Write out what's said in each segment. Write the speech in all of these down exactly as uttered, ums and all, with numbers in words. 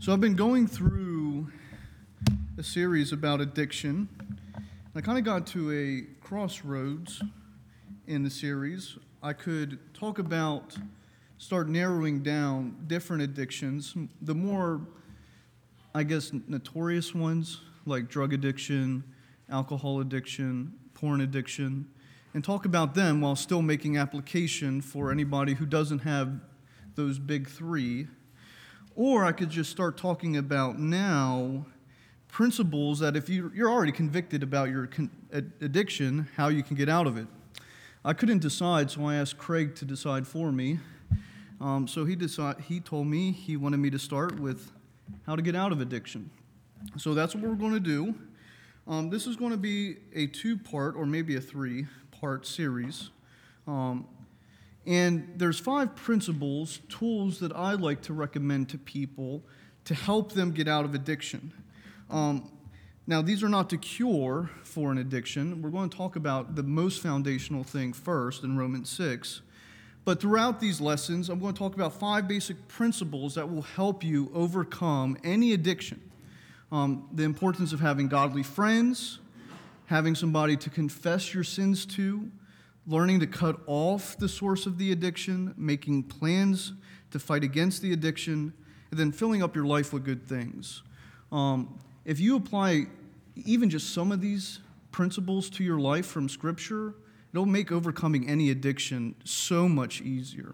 So I've been going through a series about addiction. I kind of got to a crossroads in the series. I could talk about, start narrowing down different addictions. The more, I guess, notorious ones, like drug addiction, alcohol addiction, porn addiction, and talk about them while still making application for anybody who doesn't have those big three. Or I could just start talking about now principles that if you, you're already convicted about your con- addiction, how you can get out of it. I couldn't decide, so I asked Craig to decide for me. Um, so he decide, he told me he wanted me to start with how to get out of addiction. So that's what we're going to do. Um, this is going to be a two-part or maybe a three-part series. Um, And there's five principles, tools that I like to recommend to people to help them get out of addiction. Um, now, these are not to cure for an addiction. We're going to talk about the most foundational thing first in Romans six. But throughout these lessons, I'm going to talk about five basic principles that will help you overcome any addiction. Um, the importance of having godly friends, having somebody to confess your sins to, learning to cut off the source of the addiction, making plans to fight against the addiction, and then filling up your life with good things. Um, if you apply even just some of these principles to your life from Scripture, it'll make overcoming any addiction so much easier.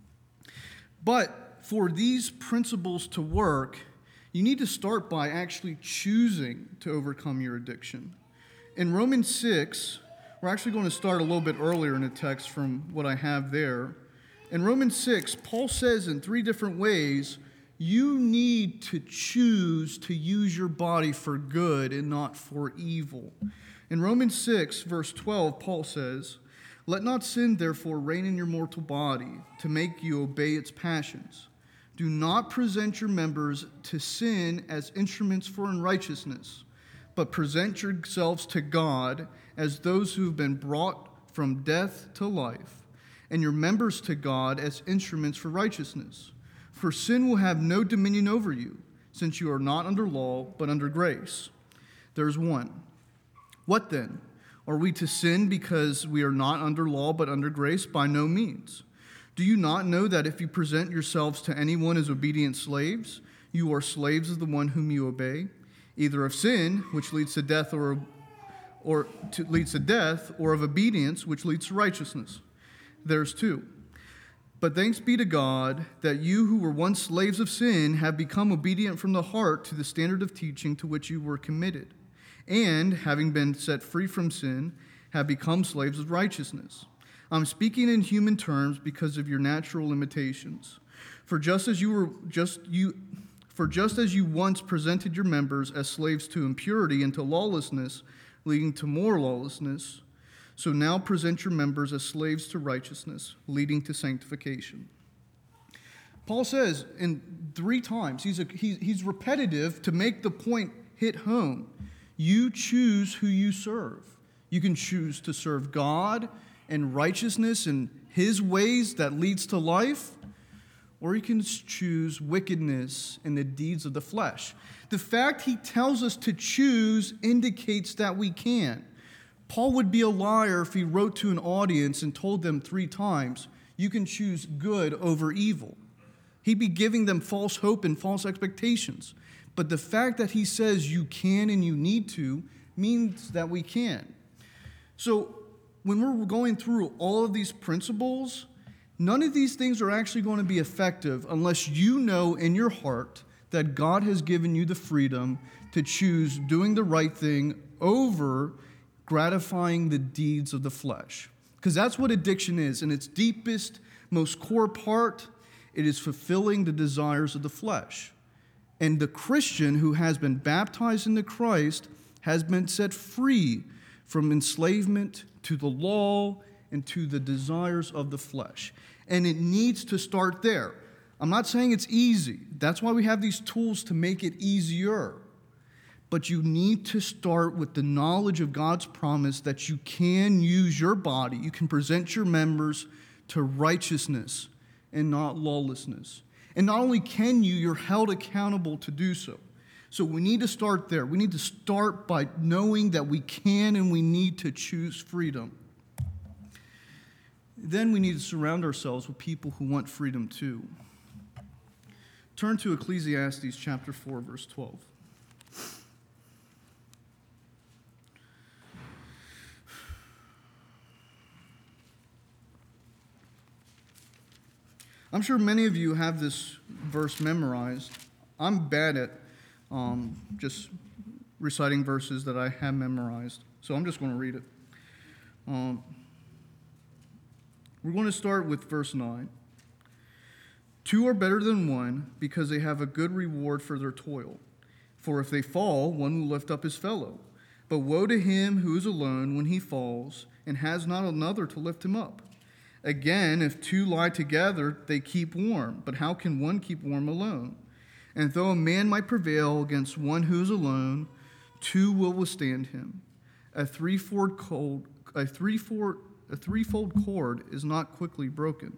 But for these principles to work, you need to start by actually choosing to overcome your addiction. In Romans six, we're actually going to start a little bit earlier in the text from what I have there. In Romans six, Paul says in three different ways, you need to choose to use your body for good and not for evil. In Romans six, verse twelve, Paul says, "Let not sin therefore reign in your mortal body to make you obey its passions. Do not present your members to sin as instruments for unrighteousness, but present yourselves to God as those who have been brought from death to life, and your members to God as instruments for righteousness. For sin will have no dominion over you, since you are not under law, but under grace." There's one. What then? Are we to sin because we are not under law, but under grace? By no means. Do you not know that if you present yourselves to anyone as obedient slaves, you are slaves of the one whom you obey, either of sin, which leads to death, or or to, leads to death, or of obedience, which leads to righteousness? There's two. But thanks be to God that you who were once slaves of sin have become obedient from the heart to the standard of teaching to which you were committed, and, having been set free from sin, have become slaves of righteousness. I'm speaking in human terms because of your natural limitations. For just as you were just you For just as you once presented your members as slaves to impurity and to lawlessness, leading to more lawlessness, so now present your members as slaves to righteousness, leading to sanctification. Paul says in three times, he's, a, he's, he's repetitive to make the point hit home. You choose who you serve. You can choose to serve God and righteousness and his ways that leads to life, or you can choose wickedness and the deeds of the flesh. The fact he tells us to choose indicates that we can. Paul would be a liar if he wrote to an audience and told them three times, you can choose good over evil. He'd be giving them false hope and false expectations. But the fact that he says you can and you need to means that we can. So when we're going through all of these principles, none of these things are actually going to be effective unless you know in your heart that God has given you the freedom to choose doing the right thing over gratifying the deeds of the flesh. Because that's what addiction is. In its deepest, most core part, it is fulfilling the desires of the flesh. And the Christian who has been baptized into Christ has been set free from enslavement to the law and to the desires of the flesh. And it needs to start there. I'm not saying it's easy. That's why we have these tools to make it easier. But you need to start with the knowledge of God's promise that you can use your body, you can present your members to righteousness and not lawlessness. And not only can you, you're held accountable to do so. So we need to start there. We need to start by knowing that we can and we need to choose freedom. Then we need to surround ourselves with people who want freedom too. Turn to Ecclesiastes chapter four, verse twelve. I'm sure many of you have this verse memorized. I'm bad at um, just reciting verses that I have memorized, so I'm just going to read it. Um, we're going to start with verse nine. Two are better than one because they have a good reward for their toil. For if they fall, one will lift up his fellow. But woe to him who is alone when he falls and has not another to lift him up. Again, if two lie together, they keep warm. But how can one keep warm alone? And though a man might prevail against one who is alone, two will withstand him. A threefold cord, a threefold, a threefold cord is not quickly broken.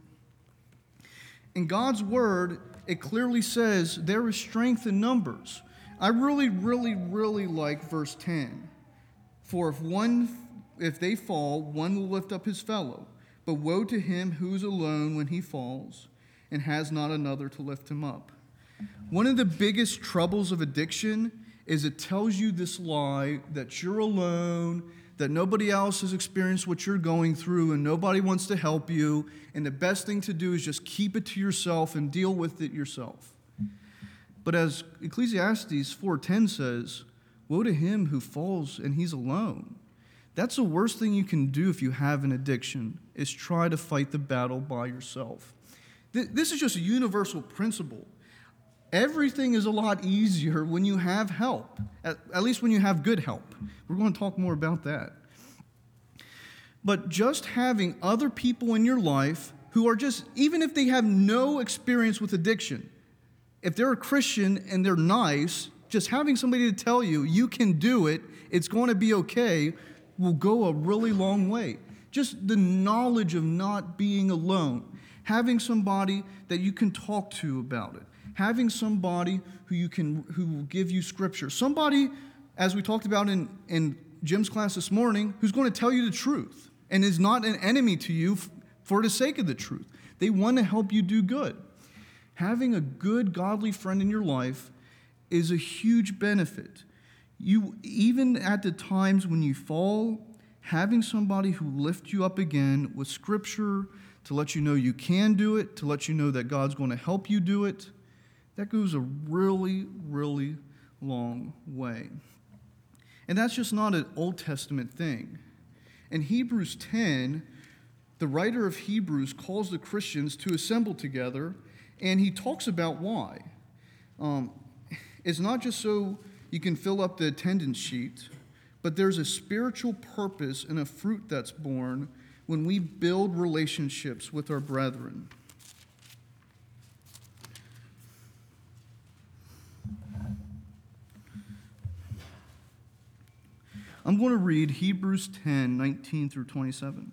In God's word, it clearly says there is strength in numbers. I really, really, really like verse ten. For if one, if they fall, one will lift up his fellow. But woe to him who is alone when he falls and has not another to lift him up. One of the biggest troubles of addiction is it tells you this lie that you're alone, that nobody else has experienced what you're going through, and nobody wants to help you, and the best thing to do is just keep it to yourself and deal with it yourself. But as Ecclesiastes four ten says, woe to him who falls and he's alone. That's the worst thing you can do if you have an addiction, is try to fight the battle by yourself. This is just a universal principle. Everything is a lot easier when you have help, at, at least when you have good help. We're going to talk more about that. But just having other people in your life who are just, even if they have no experience with addiction, if they're a Christian and they're nice, just having somebody to tell you, you can do it, it's going to be okay, will go a really long way. Just the knowledge of not being alone, having somebody that you can talk to about it, having somebody who you can who will give you scripture, somebody, as we talked about in, in Jim's class this morning, who's going to tell you the truth and is not an enemy to you for the sake of the truth. They want to help you do good. Having a good, godly friend in your life is a huge benefit. You, even at the times when you fall, having somebody who lifts you up again with scripture to let you know you can do it, to let you know that God's going to help you do it, that goes a really, really long way. And that's just not an Old Testament thing. In Hebrews ten, the writer of Hebrews calls the Christians to assemble together, and he talks about why. Um, it's not just so you can fill up the attendance sheet, but there's a spiritual purpose and a fruit that's born when we build relationships with our brethren. I'm going to read Hebrews ten, nineteen through twenty-seven.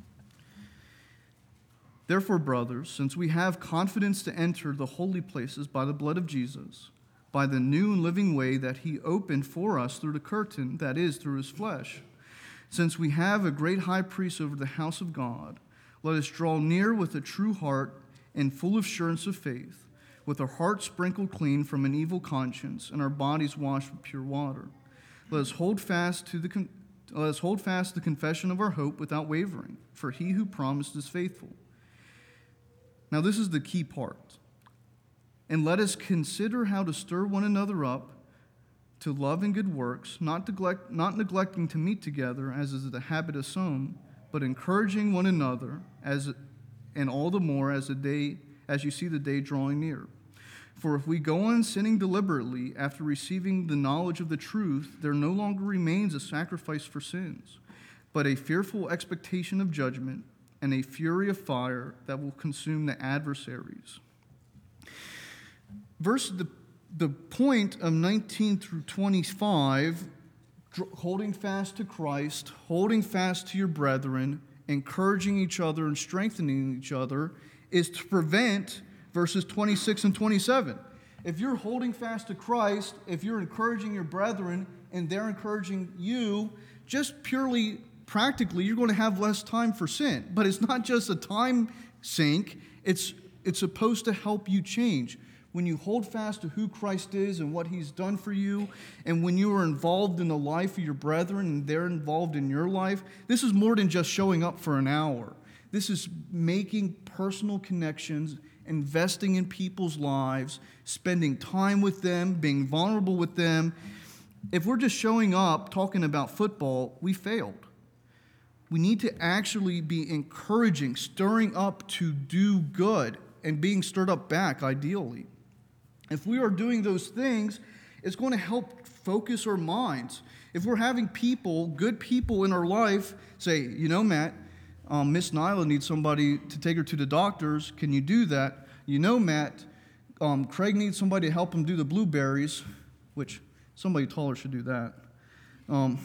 Therefore, brothers, since we have confidence to enter the holy places by the blood of Jesus, by the new and living way that he opened for us through the curtain, that is, through his flesh, since we have a great high priest over the house of God, let us draw near with a true heart and full assurance of faith, with our hearts sprinkled clean from an evil conscience and our bodies washed with pure water. Let us hold fast to the con- let us hold fast the confession of our hope without wavering, for he who promised is faithful. Now this is the key part. And let us consider how to stir one another up to love and good works, not neglect, not neglecting to meet together, as is the habit of some, but encouraging one another, as and all the more as the day as you see the day drawing near. For if we go on sinning deliberately after receiving the knowledge of the truth, there no longer remains a sacrifice for sins, but a fearful expectation of judgment and a fury of fire that will consume the adversaries. Verse the, the point of nineteen through twenty-five, holding fast to Christ, holding fast to your brethren, encouraging each other and strengthening each other, is to prevent verses twenty-six and twenty-seven. If you're holding fast to Christ, if you're encouraging your brethren and they're encouraging you, just purely practically, you're going to have less time for sin. But it's not just a time sink. It's, it's supposed to help you change. When you hold fast to who Christ is and what he's done for you, and when you are involved in the life of your brethren and they're involved in your life, this is more than just showing up for an hour. This is making personal connections, investing in people's lives, spending time with them, being vulnerable with them. If we're just showing up talking about football, we failed. We need to actually be encouraging, stirring up to do good, and being stirred up back, ideally. If we are doing those things, it's going to help focus our minds. If we're having people, good people in our life, say, you know, Matt, um, Miss Nyla needs somebody to take her to the doctors. Can you do that? You know, Matt, um, Craig needs somebody to help him do the blueberries, which somebody taller should do that. Um,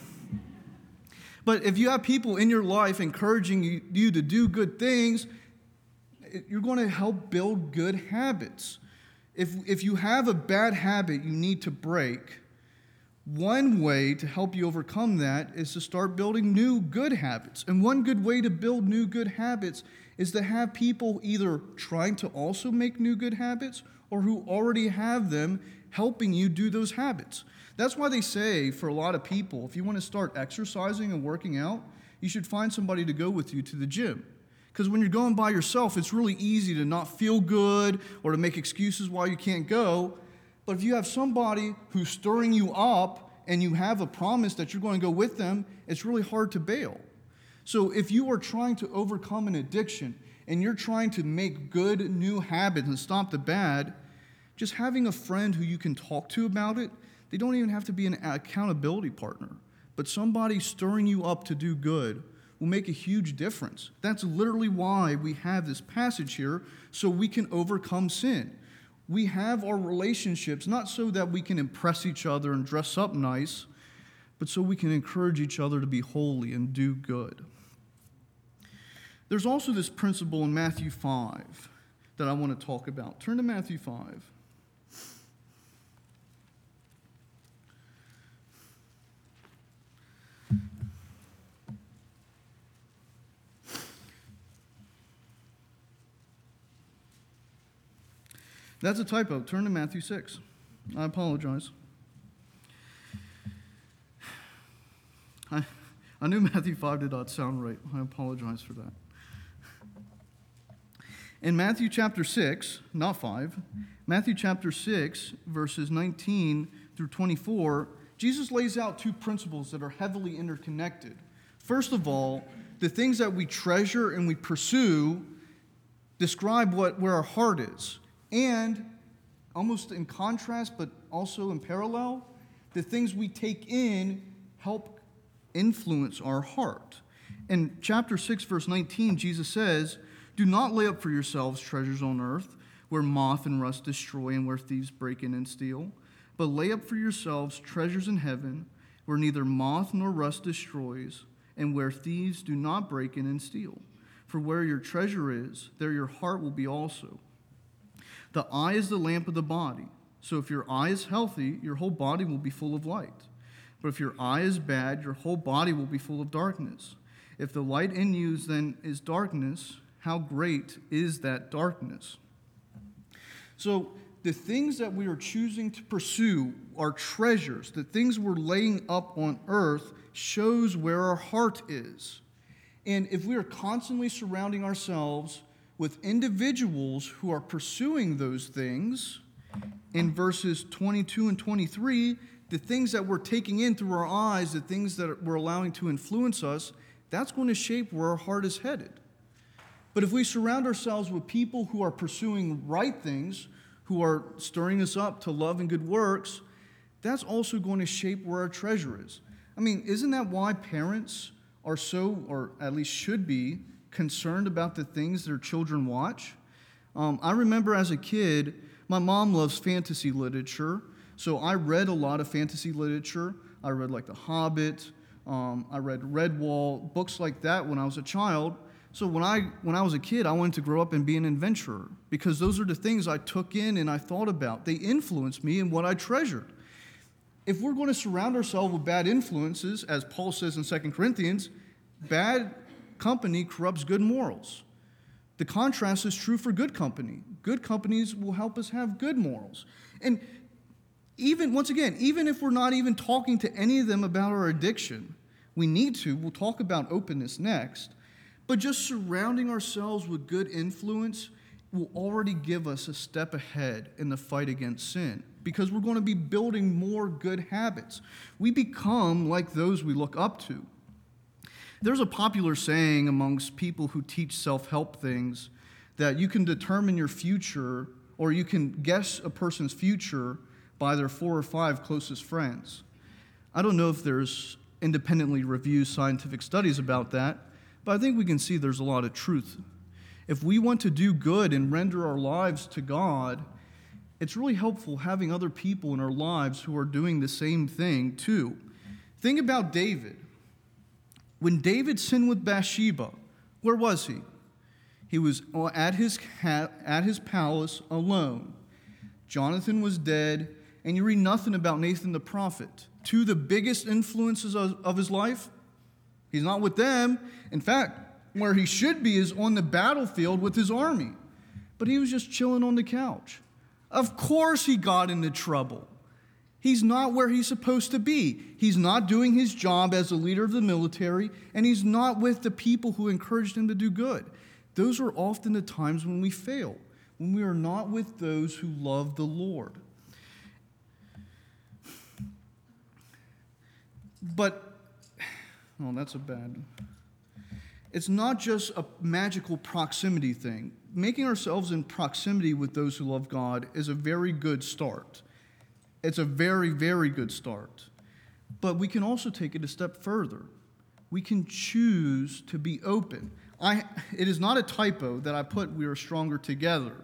but if you have people in your life encouraging you, you to do good things, it, you're going to help build good habits. If, if you have a bad habit you need to break, one way to help you overcome that is to start building new good habits. And one good way to build new good habits is to have people either trying to also make new good habits or who already have them helping you do those habits. That's why they say for a lot of people, if you want to start exercising and working out, you should find somebody to go with you to the gym. Because when you're going by yourself, it's really easy to not feel good or to make excuses why you can't go. But if you have somebody who's stirring you up and you have a promise that you're going to go with them, it's really hard to bail. So if you are trying to overcome an addiction and you're trying to make good new habits and stop the bad, just having a friend who you can talk to about it, they don't even have to be an accountability partner, but somebody stirring you up to do good will make a huge difference. That's literally why we have this passage here, so we can overcome sin. We have our relationships not so that we can impress each other and dress up nice, but so we can encourage each other to be holy and do good. There's also this principle in Matthew five that I want to talk about. Turn to Matthew five. That's a typo. Turn to Matthew six. I apologize. I, I knew Matthew five did not sound right. I apologize for that. In Matthew chapter six, not five, Matthew chapter six, verses nineteen through twenty-four, Jesus lays out two principles that are heavily interconnected. First of all, the things that we treasure and we pursue describe what, where our heart is. And, almost in contrast, but also in parallel, the things we take in help influence our heart. In chapter six, verse nineteen, Jesus says, "Do not lay up for yourselves treasures on earth, where moth and rust destroy and where thieves break in and steal, but lay up for yourselves treasures in heaven, where neither moth nor rust destroys, and where thieves do not break in and steal. For where your treasure is, there your heart will be also. The eye is the lamp of the body. So if your eye is healthy, your whole body will be full of light. But if your eye is bad, your whole body will be full of darkness. If the light in you then is darkness, how great is that darkness?" So the things that we are choosing to pursue are treasures. The things we're laying up on earth shows where our heart is. And if we are constantly surrounding ourselves with individuals who are pursuing those things, in verses twenty-two and twenty-three, the things that we're taking in through our eyes, the things that we're allowing to influence us, that's going to shape where our heart is headed. But if we surround ourselves with people who are pursuing right things, who are stirring us up to love and good works, that's also going to shape where our treasure is. I mean, isn't that why parents are so, or at least should be, concerned about the things their children watch? Um, I remember as a kid, my mom loves fantasy literature, so I read a lot of fantasy literature. I read like The Hobbit, um, I read Redwall, books like that when I was a child. So when I when I was a kid, I wanted to grow up and be an adventurer because those are the things I took in and I thought about. They influenced me in what I treasured. If we're going to surround ourselves with bad influences, as Paul says in Second Corinthians, bad company corrupts good morals. The contrast is true for good company. Good companies will help us have good morals. And even, once again, even if we're not even talking to any of them about our addiction, we need to. We'll talk about openness next. But just surrounding ourselves with good influence will already give us a step ahead in the fight against sin because we're going to be building more good habits. We become like those we look up to. There's a popular saying amongst people who teach self-help things that you can determine your future or you can guess a person's future by their four or five closest friends. I don't know if there's independently reviewed scientific studies about that, but I think we can see there's a lot of truth. If we want to do good and render our lives to God, it's really helpful having other people in our lives who are doing the same thing too. Think about David. When David sinned with Bathsheba, where was he? He was at his, at his palace alone. Jonathan was dead, and you read nothing about Nathan the prophet. Two of the biggest influences of, of his life, he's not with them. In fact, where he should be is on the battlefield with his army. But he was just chilling on the couch. Of course he got into trouble. He's not where he's supposed to be. He's not doing his job as a leader of the military, and he's not with the people who encouraged him to do good. Those are often the times when we fail, when we are not with those who love the Lord. But, oh, that's a bad. It's not just a magical proximity thing. Making ourselves in proximity with those who love God is a very good start. It's a very, very good start. But we can also take it a step further. We can choose to be open. I, it is not a typo that I put "we are stronger together."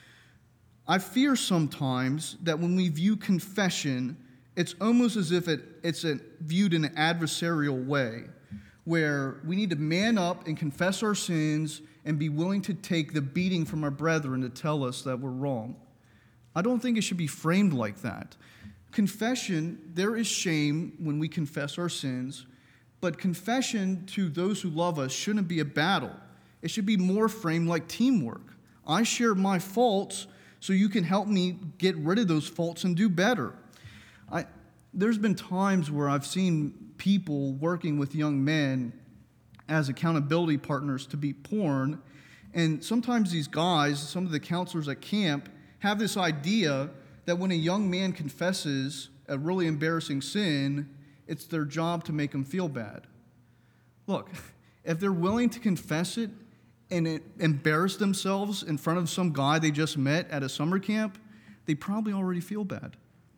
I fear sometimes that when we view confession, it's almost as if it, it's a, viewed in an adversarial way, where we need to man up and confess our sins and be willing to take the beating from our brethren to tell us that we're wrong. I don't think it should be framed like that. Confession, there is shame when we confess our sins, but confession to those who love us shouldn't be a battle. It should be more framed like teamwork. I share my faults so you can help me get rid of those faults and do better. I, there's been times where I've seen people working with young men as accountability partners to beat porn, and sometimes these guys, some of the counselors at camp, have this idea that when a young man confesses a really embarrassing sin, it's their job to make him feel bad. Look, if they're willing to confess it and it embarrass themselves in front of some guy they just met at a summer camp, they probably already feel bad.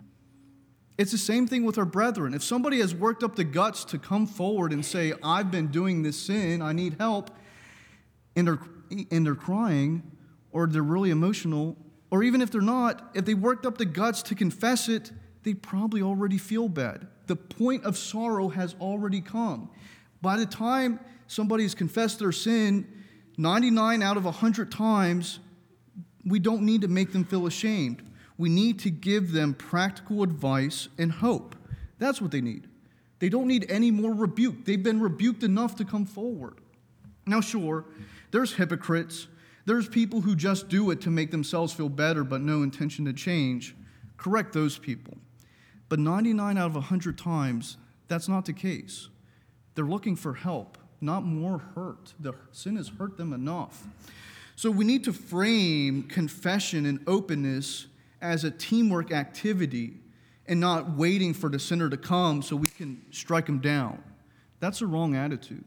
It's the same thing with our brethren. If somebody has worked up the guts to come forward and say, I've been doing this sin, I need help, and they're, and they're crying, or they're really emotional, or even if they're not, if they worked up the guts to confess it, they probably already feel bad. The point of sorrow has already come. By the time somebody has confessed their sin, ninety-nine out of one hundred times, we don't need to make them feel ashamed. We need to give them practical advice and hope. That's what they need. They don't need any more rebuke. They've been rebuked enough to come forward. Now, sure, there's hypocrites. There's people who just do it to make themselves feel better but no intention to change. Correct those people. But ninety-nine out of one hundred times, that's not the case. They're looking for help, not more hurt. The sin has hurt them enough. So we need to frame confession and openness as a teamwork activity and not waiting for the sinner to come so we can strike him down. That's a wrong attitude.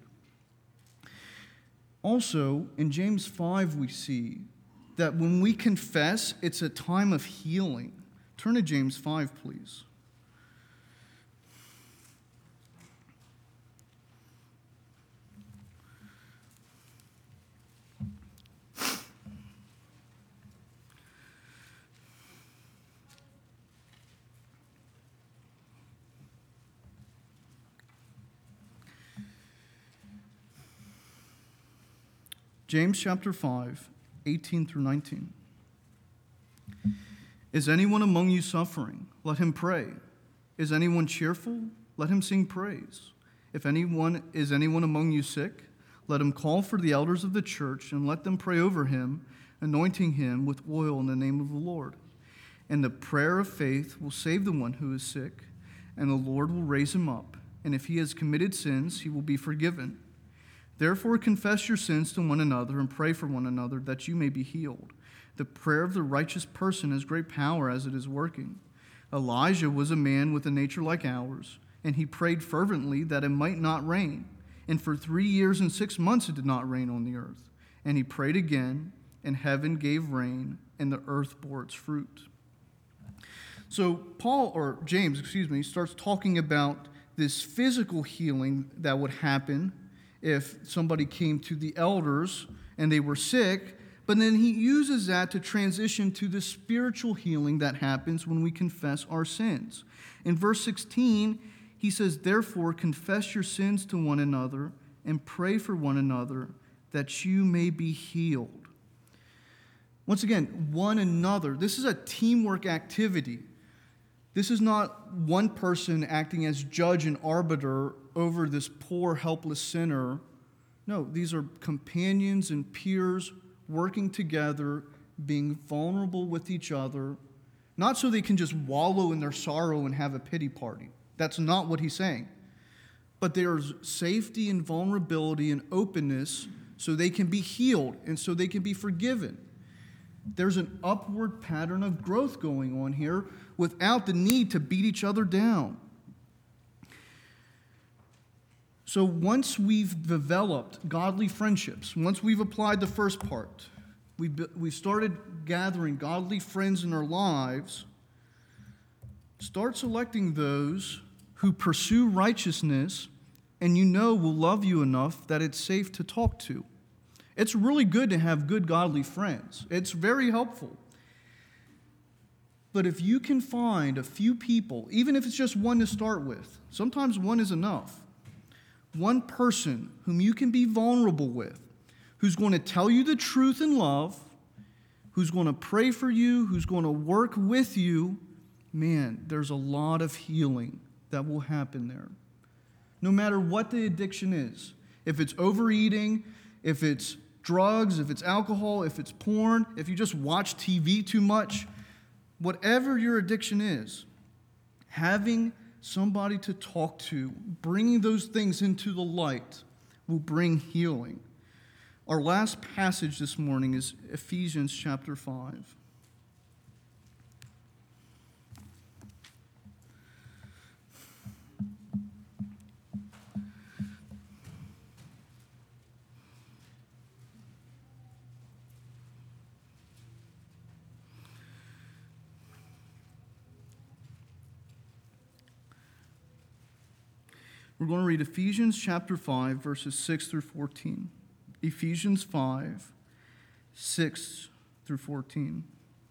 Also, in James five, we see that when we confess, it's a time of healing. Turn to James five, please. James chapter five, eighteen through nineteen. Is anyone among you suffering? Let him pray. Is anyone cheerful? Let him sing praise. If anyone is anyone among you sick, let him call for the elders of the church and let them pray over him, anointing him with oil in the name of the Lord. And the prayer of faith will save the one who is sick, and the Lord will raise him up. And if he has committed sins, he will be forgiven. Therefore confess your sins to one another and pray for one another that you may be healed. The prayer of the righteous person has great power as it is working. Elijah was a man with a nature like ours, and he prayed fervently that it might not rain. And for three years and six months it did not rain on the earth. And he prayed again, and heaven gave rain, and the earth bore its fruit. So Paul, or James, excuse me, starts talking about this physical healing that would happen if somebody came to the elders and they were sick, but then he uses that to transition to the spiritual healing that happens when we confess our sins. In verse sixteen, he says, therefore confess your sins to one another and pray for one another that you may be healed. Once again, one another. This is a teamwork activity. This is not one person acting as judge and arbiter over this poor, helpless sinner. No, these are companions and peers working together, being vulnerable with each other, not so they can just wallow in their sorrow and have a pity party. That's not what he's saying. But there's safety and vulnerability and openness so they can be healed and so they can be forgiven. There's an upward pattern of growth going on here without the need to beat each other down. So once we've developed godly friendships, once we've applied the first part, we've, we've started gathering godly friends in our lives, start selecting those who pursue righteousness and you know will love you enough that it's safe to talk to. It's really good to have good godly friends. It's very helpful. But if you can find a few people, even if it's just one to start with, sometimes one is enough. One person whom you can be vulnerable with, who's going to tell you the truth in love, who's going to pray for you, who's going to work with you, man, there's a lot of healing that will happen there. No matter what the addiction is, if it's overeating, if it's drugs, if it's alcohol, if it's porn, if you just watch T V too much, whatever your addiction is, having somebody to talk to, bringing those things into the light will bring healing. Our last passage this morning is Ephesians chapter five. We're going to read Ephesians chapter five, verses six through fourteen. Ephesians five, six through fourteen.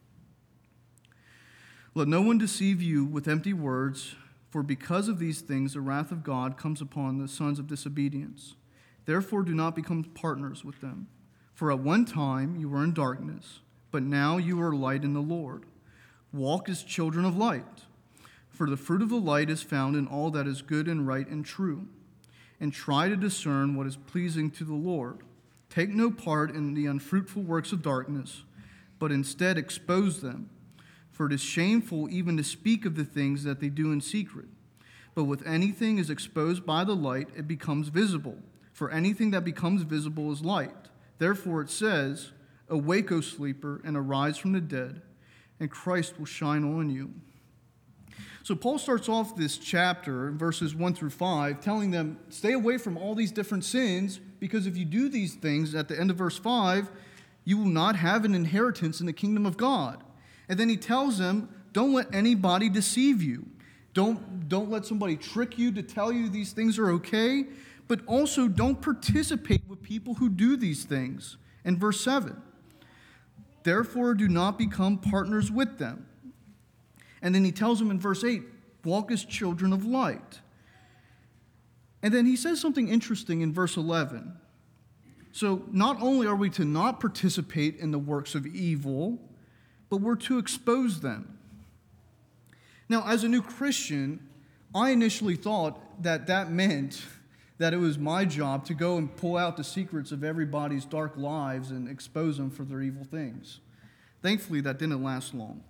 Let no one deceive you with empty words, for because of these things the wrath of God comes upon the sons of disobedience. Therefore do not become partners with them. For at one time you were in darkness, but now you are light in the Lord. Walk as children of light. For the fruit of the light is found in all that is good and right and true. And try to discern what is pleasing to the Lord. Take no part in the unfruitful works of darkness, but instead expose them. For it is shameful even to speak of the things that they do in secret. But with anything is exposed by the light, it becomes visible. For anything that becomes visible is light. Therefore it says, Awake, O sleeper, and arise from the dead, and Christ will shine on you. So Paul starts off this chapter, verses one through five, telling them, stay away from all these different sins, because if you do these things, at the end of verse five, you will not have an inheritance in the kingdom of God. And then he tells them, don't let anybody deceive you. Don't, don't let somebody trick you to tell you these things are okay, but also don't participate with people who do these things. And verse seven, therefore do not become partners with them. And then he tells them in verse eight, walk as children of light. And then he says something interesting in verse eleven. So not only are we to not participate in the works of evil, but we're to expose them. Now, as a new Christian, I initially thought that that meant that it was my job to go and pull out the secrets of everybody's dark lives and expose them for their evil things. Thankfully, that didn't last long.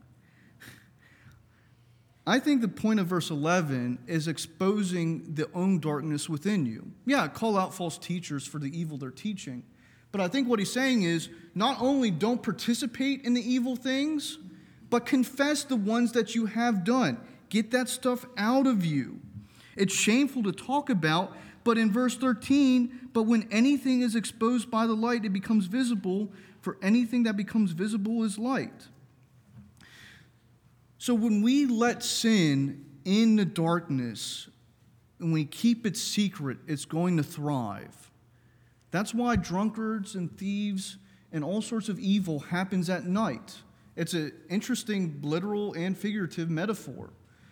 I think the point of verse eleven is exposing the own darkness within you. Yeah, call out false teachers for the evil they're teaching. But I think what he's saying is not only don't participate in the evil things, but confess the ones that you have done. Get that stuff out of you. It's shameful to talk about, but in verse thirteen, but when anything is exposed by the light, it becomes visible, for anything that becomes visible is light. So when we let sin in the darkness, and we keep it secret, it's going to thrive. That's why drunkards and thieves and all sorts of evil happens at night. It's an interesting literal and figurative metaphor.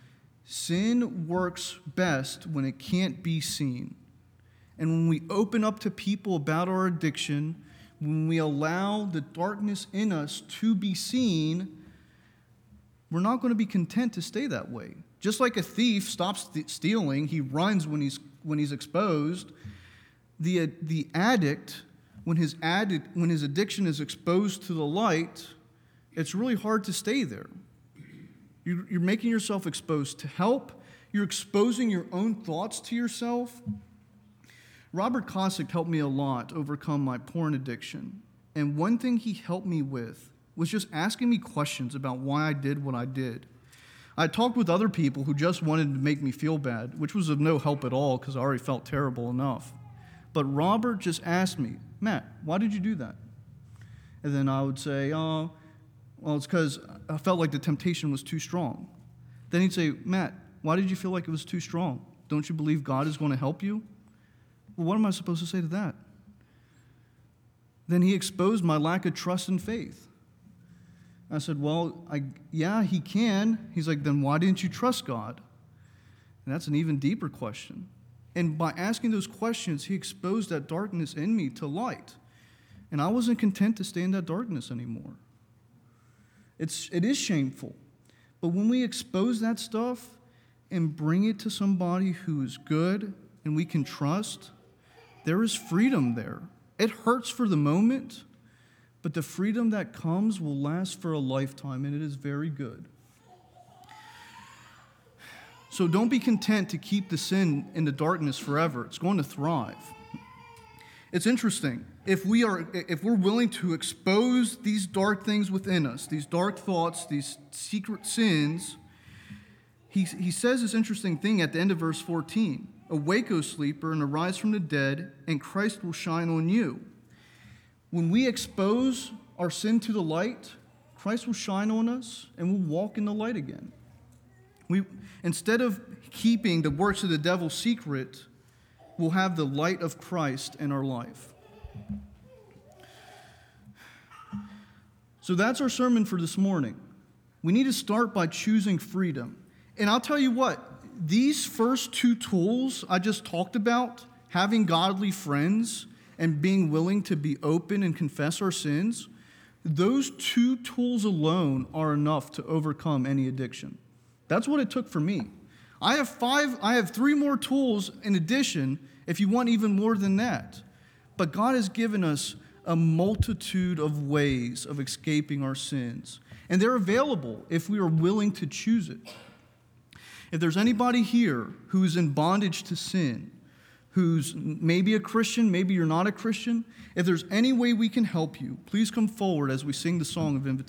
Sin works best when it can't be seen. And when we open up to people about our addiction, when we allow the darkness in us to be seen, we're not going to be content to stay that way. Just like a thief stops stealing, he runs when he's when he's exposed. The the addict, when his addict, when his addiction is exposed to the light, it's really hard to stay there. You're, you're making yourself exposed to help. You're exposing your own thoughts to yourself. Robert Kosick helped me a lot overcome my porn addiction. And one thing he helped me with was just asking me questions about why I did what I did. I talked with other people who just wanted to make me feel bad, which was of no help at all because I already felt terrible enough. But Robert just asked me, Matt, why did you do that? And then I would say, oh, well, it's because I felt like the temptation was too strong. Then he'd say, Matt, why did you feel like it was too strong? Don't you believe God is going to help you? Well, what am I supposed to say to that? Then he exposed my lack of trust and faith. I said, well, I, yeah, he can. He's like, then why didn't you trust God? And that's an even deeper question. And by asking those questions, he exposed that darkness in me to light. And I wasn't content to stay in that darkness anymore. It's, it is shameful. But when we expose that stuff and bring it to somebody who is good and we can trust, there is freedom there. It hurts for the moment, but the freedom that comes will last for a lifetime, and it is very good. So don't be content to keep the sin in the darkness forever. It's going to thrive. It's interesting. If we are, if we're willing to expose these dark things within us, these dark thoughts, these secret sins, he, he says this interesting thing at the end of verse fourteen. Awake, O sleeper, and arise from the dead, and Christ will shine on you. When we expose our sin to the light, Christ will shine on us, and we'll walk in the light again. We, instead of keeping the works of the devil secret, we'll have the light of Christ in our life. So that's our sermon for this morning. We need to start by choosing freedom. And I'll tell you what, these first two tools I just talked about, having godly friends and being willing to be open and confess our sins, those two tools alone are enough to overcome any addiction. That's what it took for me. I have five, I have three more tools in addition if you want even more than that. But God has given us a multitude of ways of escaping our sins. And they're available if we are willing to choose it. If there's anybody here who's in bondage to sin, who's maybe a Christian, maybe you're not a Christian, if there's any way we can help you, please come forward as we sing the song of invitation.